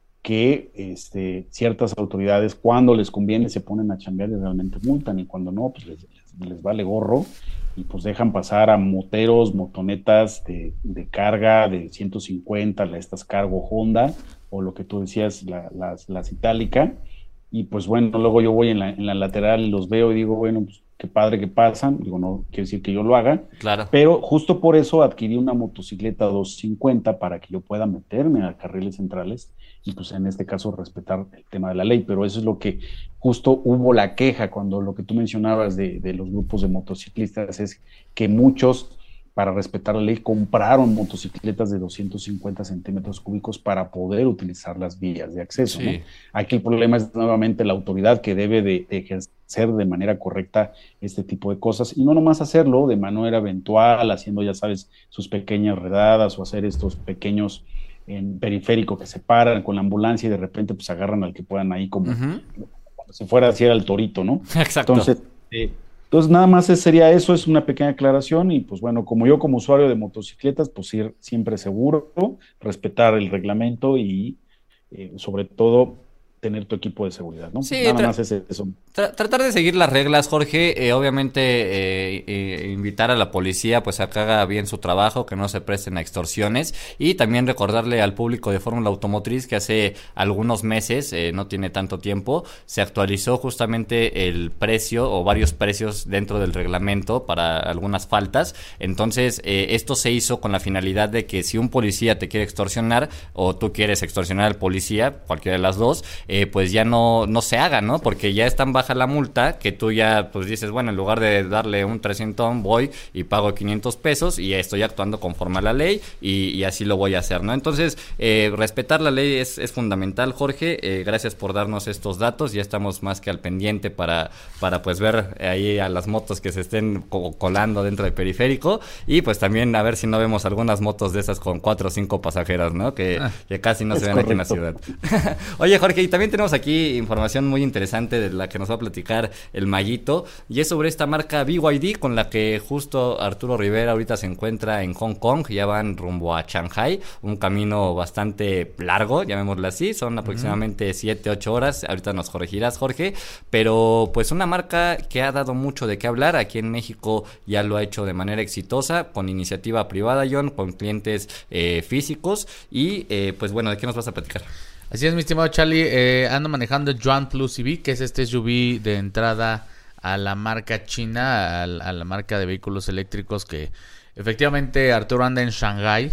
que este, ciertas autoridades, cuando les conviene, se ponen a chambear y realmente multan, y cuando no, pues les, les, les vale gorro, y pues dejan pasar a moteros, motonetas de, de carga de ciento cincuenta, estas cargo Honda, o lo que tú decías, la, las, las Itálica. Y pues bueno, luego yo voy en la, en la lateral y los veo y digo, bueno, pues qué padre que pasan. Digo, no quiere decir que yo lo haga. Claro. Pero justo por eso adquirí una motocicleta doscientos cincuenta para que yo pueda meterme a carriles centrales y pues en este caso respetar el tema de la ley. Pero eso es lo que justo hubo la queja cuando lo que tú mencionabas de, de los grupos de motociclistas es que muchos, para respetar la ley, compraron motocicletas de doscientos cincuenta centímetros cúbicos para poder utilizar las vías de acceso, sí. ¿no? Aquí el problema es nuevamente la autoridad que debe de, de ejercer de manera correcta este tipo de cosas, y no nomás hacerlo de manera eventual, haciendo, ya sabes, sus pequeñas redadas o hacer estos pequeños en periférico que se paran con la ambulancia y de repente pues agarran al que puedan ahí como, uh-huh. como si fuera así el torito, ¿no? Exacto. Entonces, eh, Entonces, nada más sería eso, es una pequeña aclaración y pues bueno, como yo como usuario de motocicletas, pues ir siempre seguro, respetar el reglamento y eh, sobre todo tener tu equipo de seguridad, ¿no? Sí, nada tra- más es eso. Tra- tratar de seguir las reglas, Jorge, eh, obviamente eh, eh, invitar a la policía pues a que haga bien su trabajo, que no se presten a extorsiones, y también recordarle al público de Fórmula Automotriz que hace algunos meses, eh, no tiene tanto tiempo, se actualizó justamente el precio o varios precios dentro del reglamento para algunas faltas. Entonces eh, esto se hizo con la finalidad de que si un policía te quiere extorsionar o tú quieres extorsionar al policía, cualquiera de las dos, eh, pues ya no, no se haga, ¿no? Porque ya es tan baja la multa que tú ya pues dices, bueno, en lugar de darle un trescientos voy y pago quinientos pesos y estoy actuando conforme a la ley y, y así lo voy a hacer, ¿no? Entonces eh, respetar la ley es, es fundamental, Jorge. Eh, gracias por darnos estos datos, ya estamos más que al pendiente para, para pues ver ahí a las motos que se estén co- colando dentro del periférico, y pues también a ver si no vemos algunas motos de esas con cuatro o cinco pasajeras, ¿no? Que, ah, que casi no se ven correcto. Aquí en la ciudad. Oye, Jorge, y también tenemos aquí información muy interesante de la que nos va a platicar el Mayito, y es sobre esta marca B Y D con la que justo Arturo Rivera ahorita se encuentra en Hong Kong. Ya van rumbo a Shanghai, un camino bastante largo, llamémoslo así, son aproximadamente siete, ocho horas, ahorita nos corregirás, Jorge, pero pues una marca que ha dado mucho de qué hablar. Aquí en México ya lo ha hecho de manera exitosa, con iniciativa privada, John, con clientes eh, físicos, y eh, pues bueno, ¿de qué nos vas a platicar? Así es, mi estimado Charlie, eh, ando manejando el Yuan Plus E V, que es este S U V de entrada a la marca china, a, a la marca de vehículos eléctricos que efectivamente Arturo anda en Shanghai.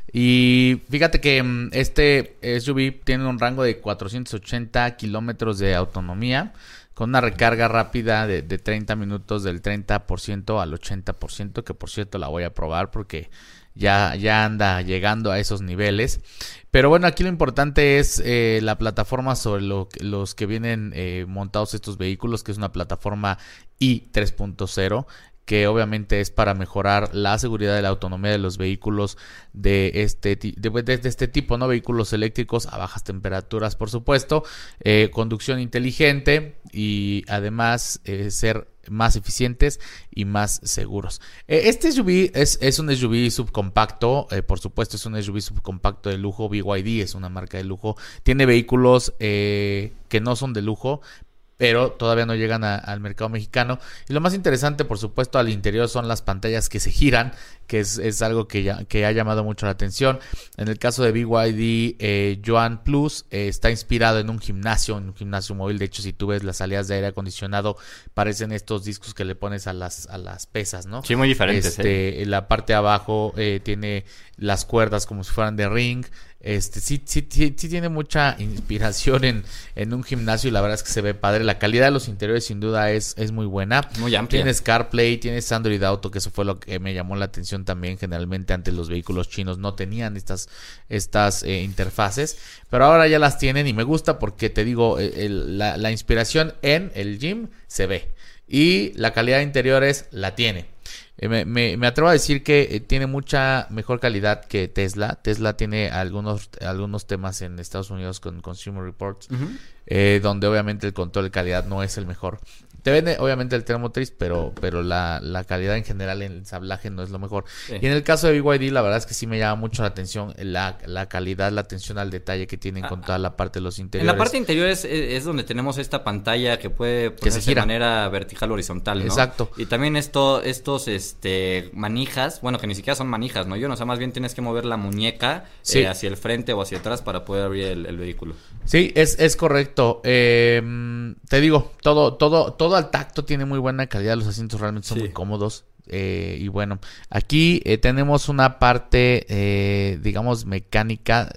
Y fíjate que este S U V tiene un rango de cuatrocientos ochenta kilómetros de autonomía, con una recarga rápida de, de treinta minutos, del treinta por ciento al ochenta por ciento, que por cierto la voy a probar porque ya, ya anda llegando a esos niveles. Pero bueno, aquí lo importante es eh, la plataforma sobre lo, los que vienen eh, montados estos vehículos, que es una plataforma I tres punto cero, que obviamente es para mejorar la seguridad y la autonomía de los vehículos de este, de, de, de este tipo, ¿no? Vehículos eléctricos a bajas temperaturas, por supuesto, eh, conducción inteligente y además eh, ser más eficientes y más seguros. Eh, este S U V es, es un S U V subcompacto, eh, por supuesto es un S U V subcompacto de lujo. B Y D es una marca de lujo, tiene vehículos eh, que no son de lujo, pero todavía no llegan a, al mercado mexicano. Y lo más interesante, por supuesto, al interior son las pantallas que se giran, que es, es algo que, ya, que ha llamado mucho la atención. En el caso de B Y D eh, Joan Plus, eh, está inspirado en un gimnasio, en un gimnasio móvil. De hecho, si tú ves las salidas de aire acondicionado, parecen estos discos que le pones a las, a las pesas, ¿no? Sí, muy diferentes. Este, ¿eh? La parte de abajo eh, tiene las cuerdas como si fueran de ring. Este sí, sí, sí, sí tiene mucha inspiración en, en un gimnasio y la verdad es que se ve padre. La calidad de los interiores sin duda es, es muy buena. Muy amplia. Tienes CarPlay, tienes Android Auto, que eso fue lo que me llamó la atención también. Generalmente antes los vehículos chinos no tenían estas, estas eh, interfaces, pero ahora ya las tienen y me gusta porque te digo, el, la, la inspiración en el gym se ve y la calidad de interiores la tiene. Me, me, me atrevo a decir que eh, tiene mucha mejor calidad que Tesla. Tesla tiene algunos, algunos temas en Estados Unidos con Consumer Reports, uh-huh. eh, donde obviamente el control de calidad no es el mejor. Te vende obviamente el tren motriz, pero, pero la, la calidad en general en el sablaje no es lo mejor. Sí. Y en el caso de B Y D, la verdad es que sí me llama mucho la atención la, la calidad, la atención al detalle que tienen ah, con toda la parte de los interiores. En la parte interior es, es donde tenemos esta pantalla que puede ponerse de manera vertical o horizontal, ¿no? Exacto. Y también esto, estos este manijas, bueno, que ni siquiera son manijas, ¿no? Yo no, o sea, más bien tienes que mover la muñeca sí. eh, hacia el frente o hacia atrás para poder abrir el, el vehículo. Sí, es, es correcto. Eh, te digo, todo, todo, todo al tacto, tiene muy buena calidad, los asientos realmente son sí. muy cómodos. Eh, y bueno, aquí eh, tenemos una parte, eh, digamos, mecánica,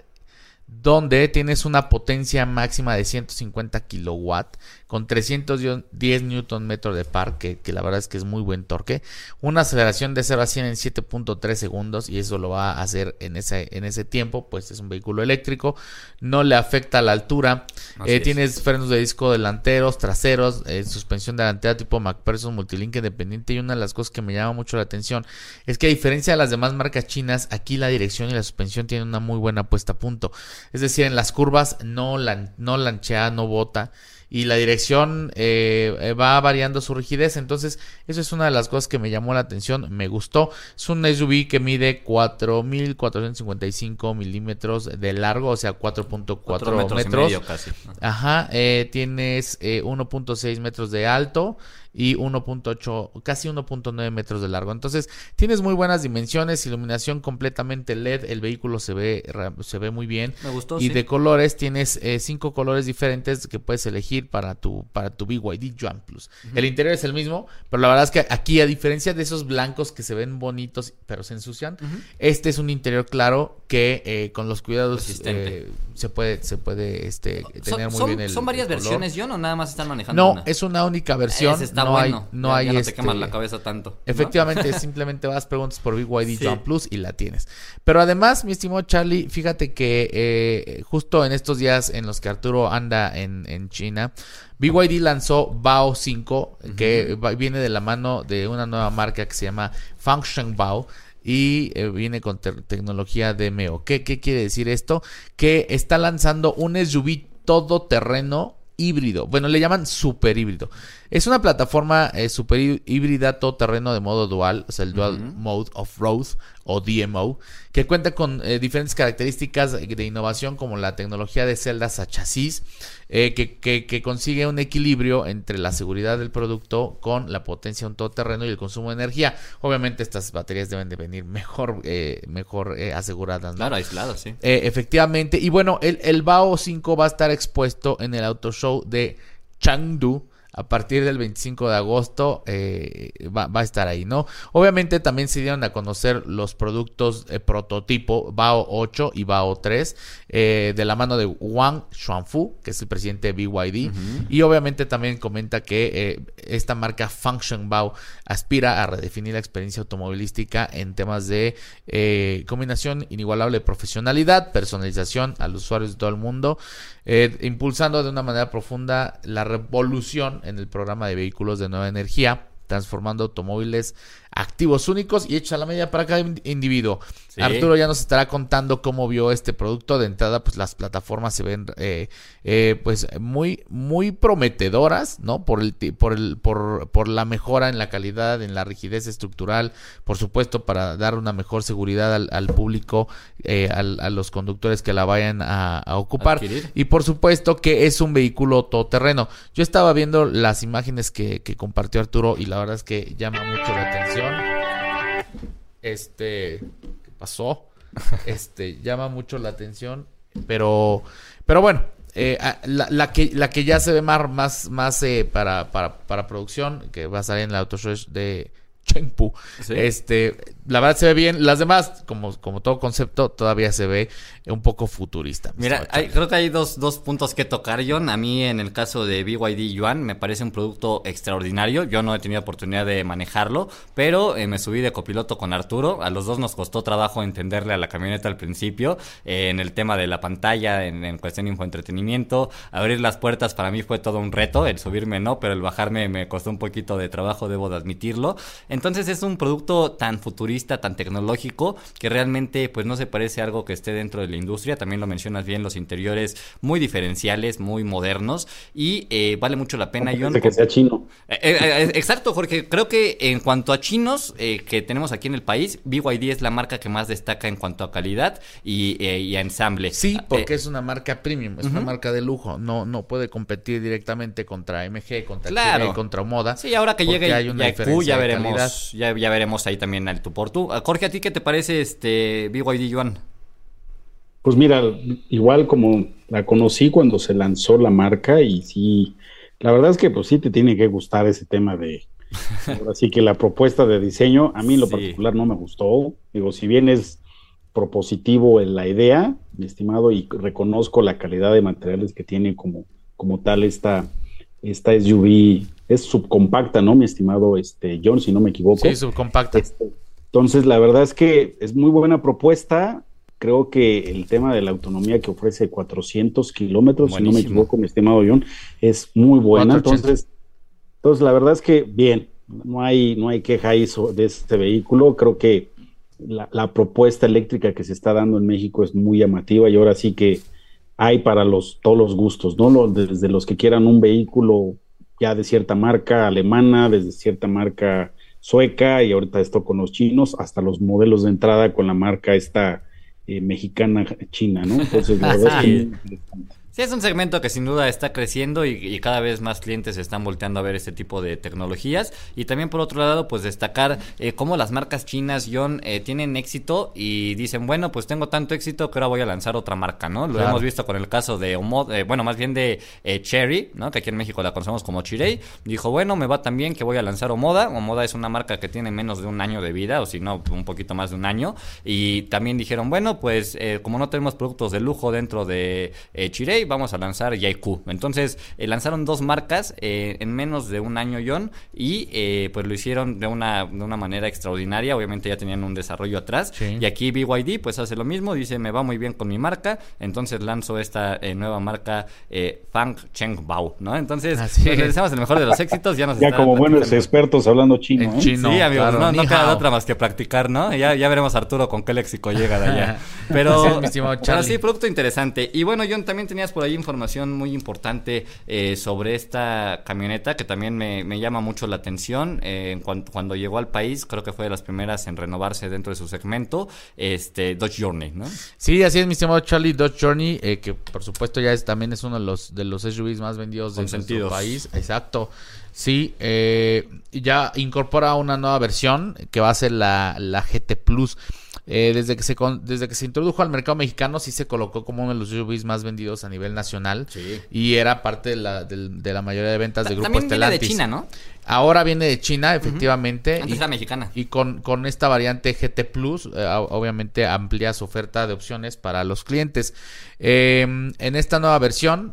donde tienes una potencia máxima de ciento cincuenta kilowatts con trescientos diez newton metros de par, que, que la verdad es que es muy buen torque, una aceleración de cero a cien en siete punto tres segundos, y eso lo va a hacer en ese, en ese tiempo, pues es un vehículo eléctrico, no le afecta la altura, eh, tienes frenos de disco delanteros, traseros, eh, suspensión delantera tipo MacPherson multilink independiente, y una de las cosas que me llama mucho la atención es que a diferencia de las demás marcas chinas, aquí la dirección y la suspensión tienen una muy buena puesta a punto, es decir, en las curvas no, lan, no lanchea, no bota, y la dirección eh, va variando su rigidez. Entonces eso es una de las cosas que me llamó la atención, me gustó. Es un S U V que mide cuatro mil cuatrocientos cincuenta y cinco milímetros de largo, o sea cuatro punto cuatro metros, metros. Y medio casi. Ajá, eh, tienes eh, uno punto seis metros de alto y uno punto ocho, casi uno punto nueve metros de largo. Entonces tienes muy buenas dimensiones, iluminación completamente L E D, el vehículo se ve se ve muy bien. Me gustó, y sí. de colores tienes eh, cinco colores diferentes que puedes elegir para tu para tu B Y D Joan Plus. Uh-huh. El interior es el mismo, pero la verdad es que aquí, a diferencia de esos blancos que se ven bonitos pero se ensucian, uh-huh. este es un interior claro que eh, con los cuidados eh, se puede se puede este tener son, muy son, bien el ¿Son varias el color. versiones, John, o nada más están manejando No, una? es una única versión. Ese está no bueno. hay no ya, hay ya no este, te queman la cabeza tanto, ¿no? Efectivamente, simplemente vas, preguntas por B Y D sí. Joan Plus y la tienes. Pero además, mi estimado Charlie, fíjate que eh, justo en estos días en los que Arturo anda en, en China, B Y D lanzó Bao cinco, uh-huh. que va, viene de la mano de una nueva marca que se llama Function Bao. Y eh, viene con te- tecnología D M O. ¿Qué, ¿Qué quiere decir esto? Que está lanzando un S U V todoterreno híbrido. Bueno, le llaman super híbrido. Es una plataforma eh, super híbrida todoterreno de modo dual, o sea, el Dual uh-huh. Mode Off-Road o D M O, que cuenta con eh, diferentes características de innovación como la tecnología de celdas a chasis, eh, que, que, que consigue un equilibrio entre la seguridad del producto con la potencia de un todoterreno y el consumo de energía. Obviamente estas baterías deben de venir mejor, eh, mejor eh, aseguradas, ¿no? Claro, aisladas, sí. Eh, efectivamente. Y bueno, el, el Bao cinco va a estar expuesto en el Auto Show de Chengdu. A partir del veinticinco de agosto eh, va, va a estar ahí, ¿no? Obviamente también se dieron a conocer los productos eh, prototipo Bao ocho y Bao tres eh, de la mano de Wang Xuanfu, que es el presidente de B Y D. Uh-huh. Y obviamente también comenta que eh, esta marca Function Bao aspira a redefinir la experiencia automovilística en temas de eh, combinación inigualable de profesionalidad, personalización al usuario de todo el mundo, eh, impulsando de una manera profunda la revolución en el programa de vehículos de nueva energía, transformando automóviles activos únicos y hechos a la medida para cada individuo. Sí. Arturo ya nos estará contando cómo vio este producto. De entrada, pues las plataformas se ven eh, eh, pues muy muy prometedoras, ¿no? Por el por el por por la mejora en la calidad, en la rigidez estructural, por supuesto, para dar una mejor seguridad al, al público, eh, al, a los conductores que la vayan a, a ocupar. Adquirir. Y por supuesto que es un vehículo todoterreno. Yo estaba viendo las imágenes que, que compartió Arturo y la verdad es que llama mucho la atención. Este pasó, este llama mucho la atención, pero pero bueno, eh, la, la que la que ya se ve más más más eh, para para para producción, que va a salir en la Auto Show de Chengdu. ¿Sí? Este, la verdad se ve bien. Las demás, como, como todo concepto, todavía se ve un poco futurista. Mira, hay, creo que hay dos, dos puntos que tocar, John. A mí, en el caso de B Y D Yuan, me parece un producto extraordinario. Yo no he tenido oportunidad de manejarlo, pero eh, me subí de copiloto con Arturo. A los dos nos costó trabajo entenderle a la camioneta al principio, eh, en el tema de la pantalla, en, en cuestión de infoentretenimiento. Abrir las puertas para mí fue todo un reto. El subirme no, pero el bajarme me costó un poquito de trabajo, debo de admitirlo. Entonces es un producto tan futurista, tan tecnológico, que realmente pues no se parece a algo que esté dentro de la industria. También lo mencionas bien, los interiores muy diferenciales, muy modernos, y eh, vale mucho la pena. John, que sea chino. Eh, eh, exacto, Jorge. Creo que en cuanto a chinos eh, que tenemos aquí en el país, B Y D es la marca que más destaca en cuanto a calidad y, eh, y a ensamble. Sí, porque eh, es una marca premium, es uh-huh. una marca de lujo. No no puede competir directamente contra M G, contra claro. H D, contra Omoda. Sí, ahora que llegue Yaku, ya veremos. Ya, ya veremos ahí también al tú por tú. Jorge, ¿a ti qué te parece este B Y D Yuan? Pues mira, igual como la conocí cuando se lanzó la marca, y sí, la verdad es que pues sí te tiene que gustar ese tema de, así que la propuesta de diseño, a mí en lo sí. particular no me gustó. Digo, si bien es propositivo en la idea, mi estimado, y reconozco la calidad de materiales que tiene como, como tal esta, esta S U V. Es subcompacta, ¿no, mi estimado este John, si no me equivoco? Sí, subcompacta. Este, entonces, la verdad es que es muy buena propuesta. Creo que el tema de la autonomía que ofrece cuatrocientos kilómetros, si no me equivoco, mi estimado John, es muy buena. Entonces, entonces, la verdad es que bien, no hay, no hay queja ahí de este vehículo. Creo que la, la propuesta eléctrica que se está dando en México es muy llamativa, y ahora sí que hay para los todos los gustos, ¿no? Los, desde los que quieran un vehículo ya de cierta marca alemana, desde cierta marca sueca, y ahorita esto con los chinos, hasta los modelos de entrada con la marca esta eh, mexicana china, ¿no? Entonces, la verdad es que es muy interesante. Sí, es un segmento que sin duda está creciendo y, y cada vez más clientes están volteando a ver este tipo de tecnologías. Y también, por otro lado, pues destacar eh, cómo las marcas chinas, John, eh, tienen éxito y dicen, bueno, pues tengo tanto éxito que ahora voy a lanzar otra marca, ¿no? Lo claro. hemos visto con el caso de Omoda, eh, bueno, más bien de eh, Chery, ¿no? Que aquí en México la conocemos como Chirey. Dijo, bueno, me va tan bien que voy a lanzar Omoda. Omoda es una marca que tiene menos de un año de vida, o si no, un poquito más de un año. Y también dijeron, bueno, pues eh, como no tenemos productos de lujo dentro de eh, Chirey, vamos a lanzar Yaku. Entonces eh, lanzaron dos marcas eh, en menos de un año, John, y eh, pues lo hicieron de una, de una manera extraordinaria. Obviamente ya tenían un desarrollo atrás, sí. Y aquí B Y D pues hace lo mismo, dice, me va muy bien con mi marca, entonces lanzo esta eh, nueva marca eh, Fang Cheng Bao, ¿no? Entonces pues, les deseamos el mejor de los éxitos. Ya, nos ya como buenos expertos hablando chino, ¿eh? Chino, sí, amigos, claro, no, no queda otra más que practicar, ¿no? Ya, ya veremos Arturo con qué léxico llega de allá. Pero, sí, pero sí, producto interesante. Y bueno, John, también tenías por ahí información muy importante eh, sobre esta camioneta que también me, me llama mucho la atención. Eh, cuando, cuando llegó al país, creo que fue de las primeras en renovarse dentro de su segmento, este Dodge Journey, ¿no? Sí, así es, mi estimado Charlie. Dodge Journey, eh, que por supuesto ya es, también es uno de los de los S U Vs más vendidos de nuestro país. Exacto. Sí, eh, ya incorpora una nueva versión que va a ser la, la G T Plus. Eh, desde que se con, desde que se introdujo al mercado mexicano, sí se colocó como uno de los S U Vs más vendidos a nivel nacional, sí. Y era parte de la, de, de la mayoría de ventas del grupo Stellantis. También viene de China, ¿no? Ahora viene de China, efectivamente. Uh-huh. Antes era mexicana. Y con, con esta variante G T Plus, eh, obviamente amplía su oferta de opciones para los clientes. Eh, en esta nueva versión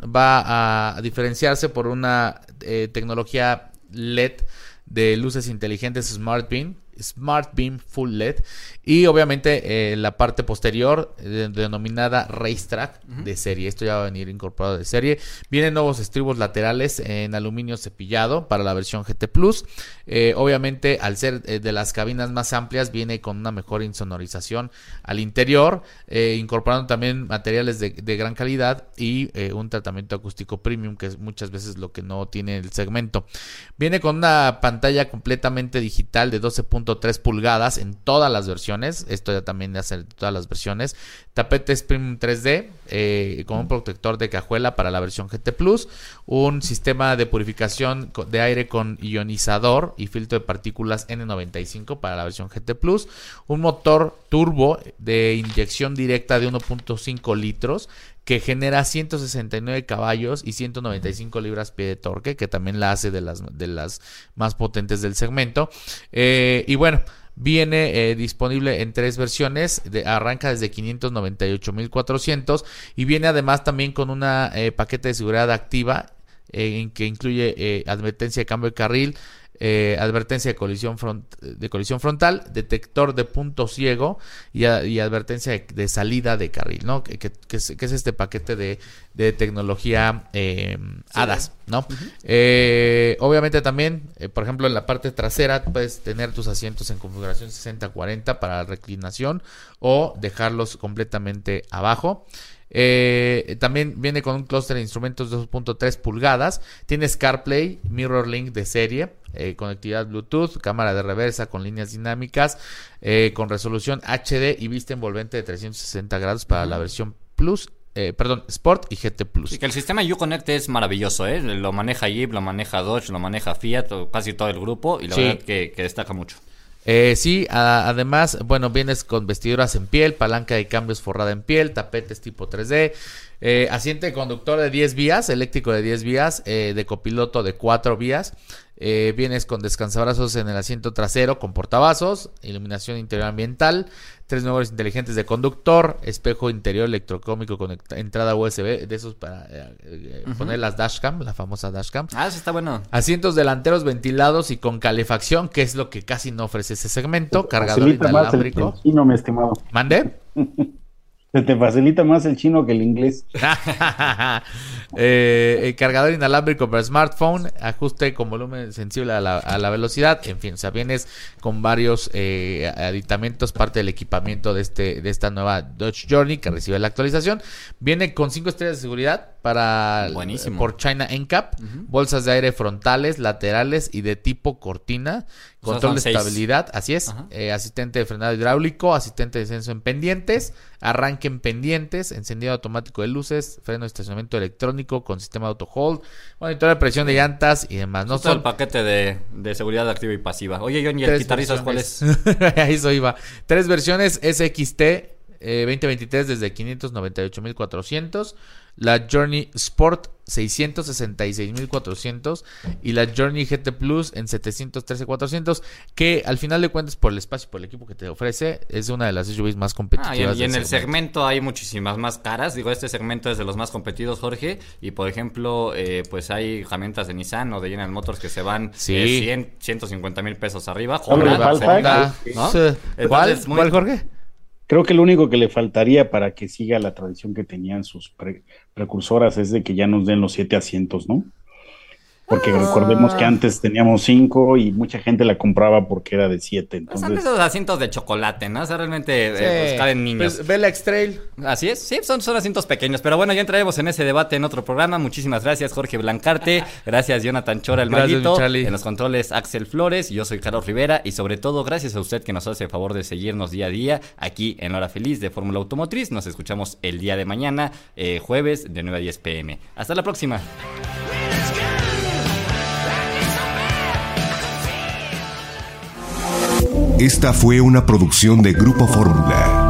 va a diferenciarse por una eh, tecnología L E D de luces inteligentes Smart Beam. Smart Beam Full L E D y obviamente eh, la parte posterior eh, denominada Racetrack uh-huh. de serie. Esto ya va a venir incorporado de serie. Vienen nuevos estribos laterales en aluminio cepillado para la versión G T Plus. Eh, obviamente al ser eh, de las cabinas más amplias viene con una mejor insonorización al interior, eh, incorporando también materiales de, de gran calidad y eh, un tratamiento acústico premium, que es muchas veces lo que no tiene el segmento. Viene con una pantalla completamente digital de doce punto tres pulgadas en todas las versiones. Esto ya también hace en todas las versiones. Tapetes premium tres D eh, con un protector de cajuela para la versión G T Plus. Un sistema de purificación de aire con ionizador y filtro de partículas N noventa y cinco para la versión G T Plus. Un motor turbo de inyección directa de uno punto cinco litros que genera ciento sesenta y nueve caballos y ciento noventa y cinco libras-pie de torque, que también la hace de las, de las más potentes del segmento. Eh, y bueno, viene eh, disponible en tres versiones, de, arranca desde quinientos noventa y ocho mil cuatrocientos y viene además también con una eh, paquete de seguridad activa eh, en que incluye eh, advertencia de cambio de carril, Eh, advertencia de colisión, front, de colisión frontal, detector de punto ciego y, a, y advertencia de, de salida de carril, ¿no? Que, que, que, es, que es este paquete de, de tecnología eh, sí. A D A S, ¿no? Uh-huh. Eh, obviamente también, eh, por ejemplo, en la parte trasera puedes tener tus asientos en configuración sesenta cuarenta para reclinación o dejarlos completamente abajo. Eh, también viene con un clúster de instrumentos de dos punto tres pulgadas. Tienes CarPlay, MirrorLink de serie, eh, conectividad Bluetooth, cámara de reversa con líneas dinámicas, eh, con resolución H D y vista envolvente de trescientos sesenta grados para uh-huh. la versión Plus. Eh, perdón, Sport y G T Plus. Y que el sistema Uconnect es maravilloso, ¿eh? Lo maneja Jeep, lo maneja Dodge, lo maneja Fiat, casi todo el grupo, y la sí. verdad que, que destaca mucho. Eh, sí, a, además, bueno, vienes con vestiduras en piel, palanca de cambios forrada en piel, tapetes tipo tres D, eh, asiento de conductor de diez vías, eléctrico de diez vías, eh, de copiloto de cuatro vías. Eh, vienes con descansabrazos en el asiento trasero con portavasos, iluminación interior ambiental, tres nuevos inteligentes de conductor, espejo interior electrocrómico con entrada U S B, de esos para eh, eh, uh-huh. poner las dashcam, la famosa dashcam. Ah, eso está bueno. Asientos delanteros ventilados y con calefacción, que es lo que casi no ofrece ese segmento. Cargador inalámbrico. Más el chino, mi estimado. ¿Mande? Se te facilita más el chino que el inglés. eh, el cargador inalámbrico para smartphone, ajuste con volumen sensible a la, a la velocidad, en fin, o sea, vienes con varios eh, aditamentos, parte del equipamiento de este de esta nueva Dodge Journey que recibe la actualización. Viene con cinco estrellas de seguridad para Buenísimo. por China N C A P, uh-huh. bolsas de aire frontales, laterales y de tipo cortina, control de estabilidad, así es, uh-huh. eh, asistente de frenado hidráulico, asistente de descenso en pendientes, arranque en pendientes, encendido automático de luces, freno de estacionamiento electrónico con sistema de auto hold, monitor de presión de llantas y demás. No todo el paquete de, de seguridad activa y pasiva. Oye, John, ¿y el guitarrizas cuál es? Ahí eso iba. Tres versiones S X T eh, veinte veintitrés desde quinientos noventa y ocho mil cuatrocientos, la Journey Sport seiscientos sesenta y seis mil cuatrocientos y la Journey G T Plus en setecientos trece mil cuatrocientos, que al final de cuentas por el espacio y por el equipo que te ofrece es una de las S U Vs más competitivas. Ah, y en, y en el segmento. segmento hay muchísimas más caras. Digo, este segmento es de los más competidos, Jorge, y por ejemplo eh, pues hay herramientas de Nissan o de General Motors que se van sí. eh, cien, ciento cincuenta mil pesos arriba. Honda, Honda, ¿no? ¿Cuál? Entonces, muy... ¿Cuál, Jorge? Creo que lo único que le faltaría para que siga la tradición que tenían sus pre- precursoras es de que ya nos den los siete asientos, ¿no? Porque ah. recordemos que antes teníamos cinco y mucha gente la compraba porque era de siete. Entonces... Son esos asientos de chocolate, ¿no? O sea, realmente sí. eh, pues, caben niños. Pues, Vela X-Trail. Así es, sí, son, son asientos pequeños. Pero bueno, ya entraremos en ese debate en otro programa. Muchísimas gracias, Jorge Blancarte. Gracias, Jonathan Chora, el gracias, Maguito. En los controles, Axel Flores. Yo soy Carlos Rivera. Y sobre todo, gracias a usted que nos hace el favor de seguirnos día a día aquí en La Hora Feliz de Fórmula Automotriz. Nos escuchamos el día de mañana, eh, jueves, de nueve a diez pm. Hasta la próxima. Esta fue una producción de Grupo Fórmula.